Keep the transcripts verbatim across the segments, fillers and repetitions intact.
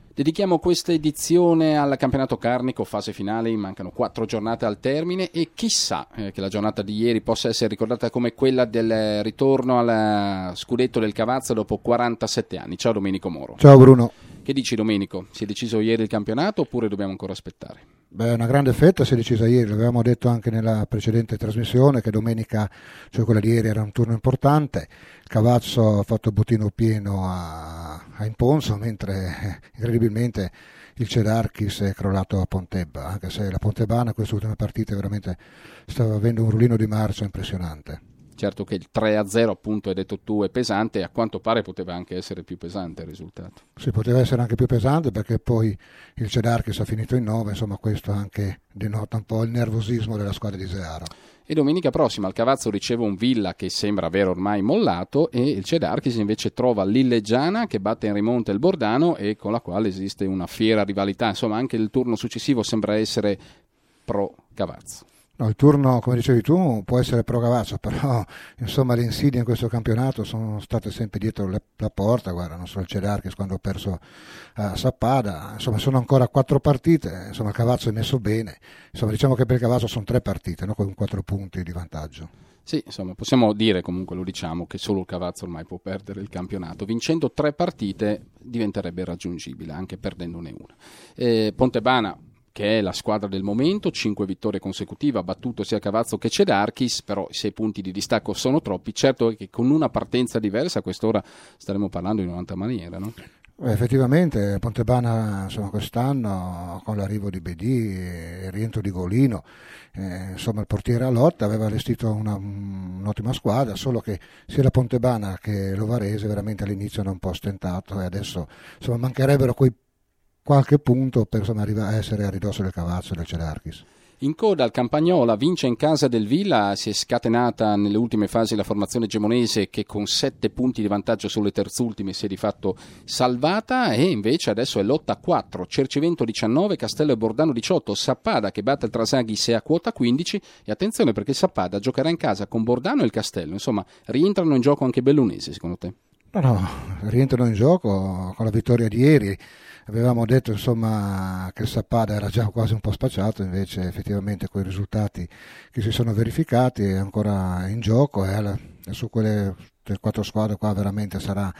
Dedichiamo questa edizione al campionato carnico, fase finale, mancano quattro giornate al termine e chissà eh, che la giornata di ieri possa essere ricordata come quella del ritorno al scudetto del Cavazza dopo quarantasette anni. Ciao Domenico Moro. Ciao Bruno. Che dici Domenico? Si è deciso ieri il campionato oppure dobbiamo ancora aspettare? Beh, una grande fetta si è decisa ieri, l'avevamo detto anche nella precedente trasmissione che domenica, cioè quella di ieri, era un turno importante. Il Cavazzo ha fatto il bottino pieno a, a Imponzo, mentre eh, incredibilmente il Cedarchis è crollato a Pontebba, anche se la Pontebana queste ultime partite veramente stava avendo un rullino di marcia impressionante. Certo che il tre a zero, appunto, hai detto tu, è pesante, e a quanto pare poteva anche essere più pesante il risultato. Sì, poteva essere anche più pesante perché poi il Cedarchis ha finito in nove, insomma questo anche denota un po' il nervosismo della squadra di Seara. E domenica prossima il Cavazzo riceve un Villa che sembra aver ormai mollato e il Cedarchis invece trova l'Illeggiana che batte in rimonta il Bordano e con la quale esiste una fiera rivalità. Insomma, anche il turno successivo sembra essere pro Cavazzo. No, il turno, come dicevi tu, può essere pro Cavazzo, però insomma le insidie in questo campionato sono state sempre dietro le, la porta. Guarda, non so il Cedarchis quando ha perso a Sappada, insomma sono ancora quattro partite, insomma il Cavazzo è messo bene, insomma diciamo che per il Cavazzo sono tre partite, no? Con quattro punti di vantaggio. Sì, insomma possiamo dire, comunque lo diciamo, che solo il Cavazzo ormai può perdere il campionato. Vincendo tre partite diventerebbe raggiungibile, anche perdendone una. Eh, Pontebana, che è la squadra del momento, cinque vittorie consecutive, ha battuto sia Cavazzo che Cedarchis, però i sei punti di distacco sono troppi. Certo è che con una partenza diversa a quest'ora staremo parlando in un'altra maniera, no? Beh, effettivamente Pontebana, insomma, quest'anno con l'arrivo di Bedì e il rientro di Golino, eh, insomma il portiere a lotta aveva allestito una, un'ottima squadra, solo che sia la Pontebana che l'Ovarese veramente all'inizio hanno un po' stentato e adesso insomma mancherebbero quei qualche punto per insomma arrivare a essere a ridosso del Cavazzo e del Cedarchis. In coda al Campagnola vince in casa del Villa, si è scatenata nelle ultime fasi la formazione gemonese che con sette punti di vantaggio sulle terzultime si è di fatto salvata e invece adesso è lotta a quattro, Cercivento diciannove, Castello e Bordano diciotto, Sappada che batte il Trasaghi sei a quota quindici e attenzione perché Sappada giocherà in casa con Bordano e il Castello, insomma rientrano in gioco anche Bellunesi secondo te? No, no, rientrano in gioco con la vittoria di ieri. Avevamo detto insomma che il Sappada era già quasi un po' spacciato, invece effettivamente quei risultati che si sono verificati è ancora in gioco e alla, su quelle quattro squadre qua veramente sarà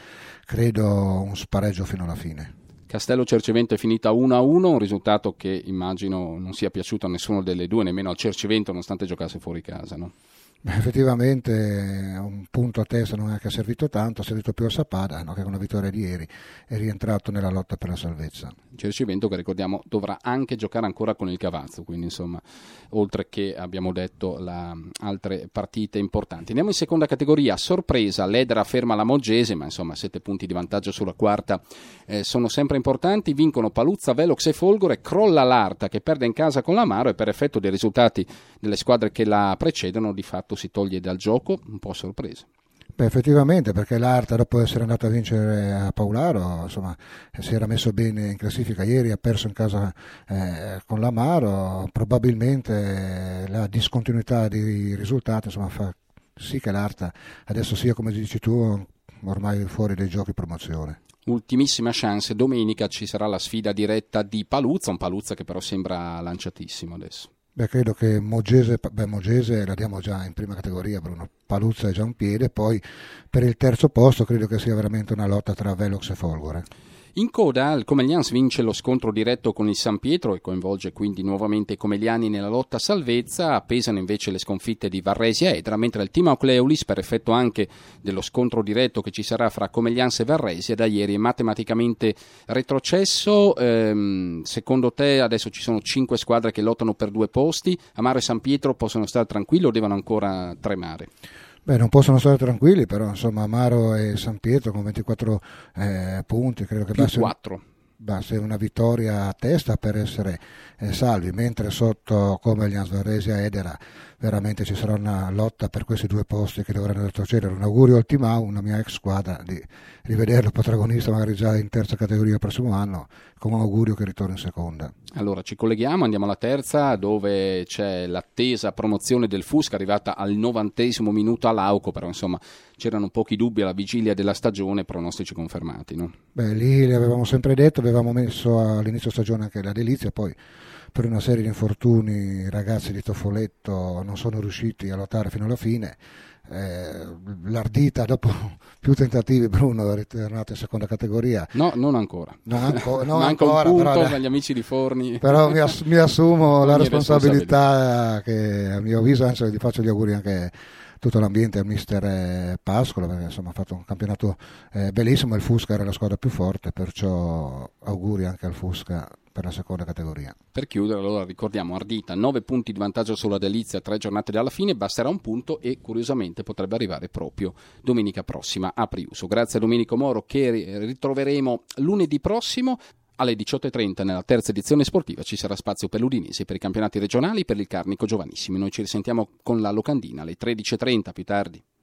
credo un spareggio fino alla fine. Castello Cercivento è finita uno a uno, un risultato che immagino non sia piaciuto a nessuno delle due, nemmeno al Cercivento nonostante giocasse fuori casa, no? Beh, effettivamente un punto a testa non è che ha servito tanto, ha servito più a Sappada, no, che con la vittoria di ieri è rientrato nella lotta per la salvezza. Cercivento che ricordiamo dovrà anche giocare ancora con il Cavazzo, quindi insomma oltre che abbiamo detto la, altre partite importanti. Andiamo in seconda categoria, sorpresa, l'Edera ferma la Moggese, ma insomma sette punti di vantaggio sulla quarta eh, sono sempre importanti, vincono Paluzza, Velox e Folgore, crolla l'Arta che perde in casa con l'Amaro e per effetto dei risultati delle squadre che la precedono di fatto si toglie dal gioco, un po' sorpresa. Beh, effettivamente perché l'Arta dopo essere andata a vincere a Paularo insomma si era messo bene in classifica ieri, ha perso in casa eh, con l'Amaro, probabilmente la discontinuità dei risultati insomma fa sì che l'Arta adesso sia come dici tu ormai fuori dai giochi promozione. Ultimissima chance, domenica ci sarà la sfida diretta di Paluzza, un Paluzza che però sembra lanciatissimo adesso. Beh, credo che Moggese, beh, Moggese la diamo già in prima categoria, Bruno. Paluzza è già un piede, poi per il terzo posto credo che sia veramente una lotta tra Velox e Folgore. In coda il Comeglians vince lo scontro diretto con il San Pietro e coinvolge quindi nuovamente i comegliani nella lotta a salvezza, pesano invece le sconfitte di Varresia e Edra, mentre il Team Aucleulis, per effetto anche dello scontro diretto che ci sarà fra Comeglians e Varresia, da ieri è matematicamente retrocesso. Ehm, secondo te adesso ci sono cinque squadre che lottano per due posti, Amaro e San Pietro possono stare tranquilli o devono ancora tremare? Beh, non possono stare tranquilli, però insomma Amaro e San Pietro con ventiquattro eh, punti, credo che basta, quattro. basta una vittoria a testa per essere eh, salvi, mentre sotto Comeglians, Varresia e Edera veramente ci sarà una lotta per questi due posti che dovranno retrocedere. Un augurio al Timau, una mia ex squadra, di rivederlo protagonista magari già in terza categoria il prossimo anno, con un augurio che ritorni in seconda. Allora ci colleghiamo, andiamo alla terza dove c'è l'attesa promozione del Fusca arrivata al novantesimo minuto all'Auco, però insomma c'erano pochi dubbi alla vigilia della stagione, pronostici confermati, no? Beh, lì le avevamo sempre detto, avevamo messo all'inizio stagione anche la delizia, poi per una serie di infortuni i ragazzi di Toffoletto non sono riusciti a lottare fino alla fine. Eh, l'Ardita dopo più tentativi, Bruno è ritornato in seconda categoria. No, non ancora. Non anco, non Manca ancora, un punto però, agli amici di Forni. Però mi, ass- mi assumo la responsabilità, responsabilità che a mio avviso, anzi gli faccio gli auguri anche tutto l'ambiente al mister Pascola, perché insomma ha fatto un campionato eh, bellissimo. Il Fusca era la squadra più forte, perciò auguri anche al Fusca per la seconda categoria. Per chiudere, allora ricordiamo Ardita, nove punti di vantaggio sulla Delizia, tre giornate dalla fine, basterà un punto e curiosamente potrebbe arrivare proprio domenica prossima a Priuso. Grazie a Domenico Moro, che ritroveremo lunedì prossimo. Alle diciotto e trenta nella terza edizione sportiva ci sarà spazio per l'Udinese, per i campionati regionali, per il Carnico Giovanissimi. Noi ci risentiamo con la Locandina alle tredici e trenta più tardi.